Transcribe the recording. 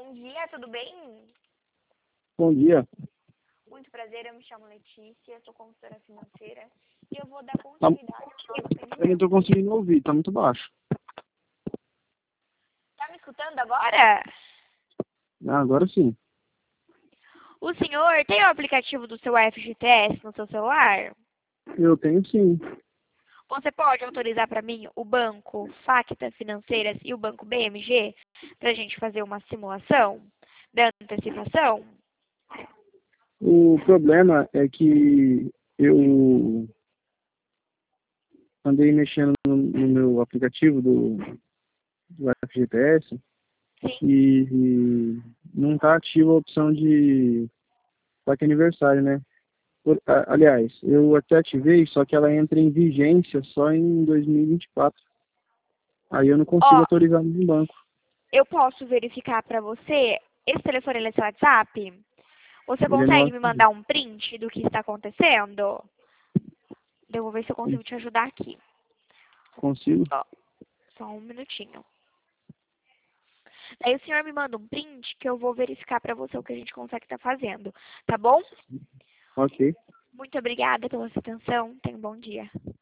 Bom dia, tudo bem? Bom dia. Muito prazer, eu me chamo Letícia, sou consultora financeira e eu vou dar continuidade ao nosso Eu não atendimento. estou conseguindo ouvir, tá muito baixo. Tá me escutando agora? Agora sim. O senhor tem o aplicativo do seu FGTS no seu celular? Eu tenho sim. Você pode autorizar para mim o banco Facta Financeiras e o banco BMG para a gente fazer uma simulação da antecipação? O problema é que eu andei mexendo no meu aplicativo do FGTS Sim. e não está ativa a opção de placa aniversário, né? Aliás, eu até ativei, só que ela entra em vigência só em 2024. Aí eu não consigo Ó, autorizar no banco. eu posso verificar para você, esse telefone é seu WhatsApp? Você Ele é meu consegue me WhatsApp. mandar um print do que está acontecendo? Eu vou ver se eu consigo te ajudar aqui. Consigo? Ó, só um minutinho. Aí o senhor me manda um print que eu vou verificar para você o que a gente consegue estar fazendo, tá bom? Ok. Muito obrigada pela sua atenção. Tenha um bom dia.